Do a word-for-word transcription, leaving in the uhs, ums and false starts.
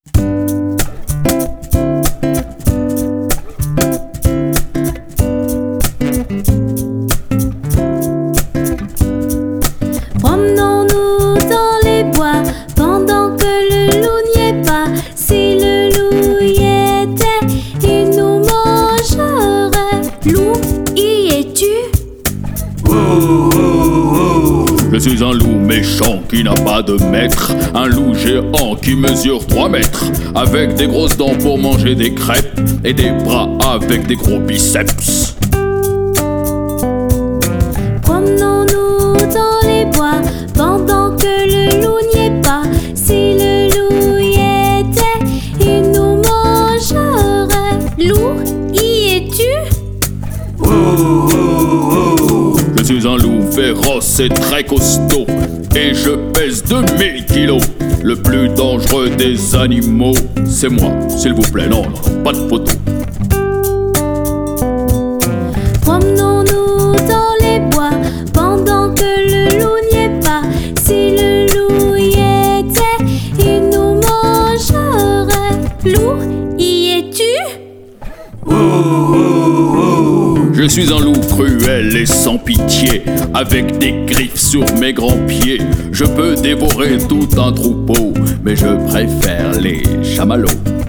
Promenons-nous dans les bois pendant que le loup n'y est pas. Si le loup y était, il nous mangerait. Loup, y es-tu? Oh, oh, oh. Je suis un loup méchant qui n'a pas de maître. Un loup géant qui mesure trois mètres, avec des grosses dents pour manger des crêpes et des bras avec des gros biceps. Promenons-nous dans les bois pendant que le loup n'y est pas. Si le loup y était, il nous mangerait. Loup, y es-tu? Oh, oh, oh. Je suis un loup féroce et très costaud, et je pèse deux mille kilos. Le plus dangereux des animaux, c'est moi, s'il vous plaît, non, non, pas de photo. Promenons-nous dans les bois pendant que le loup n'y est pas. Si le loup y était, il nous mangerait. Loup, y es-tu? Oh, oh, oh. Je suis un loup cruel et sans pitié, avec des griffes sur mes grands pieds. Je peux dévorer tout un troupeau, mais je préfère les chamallows.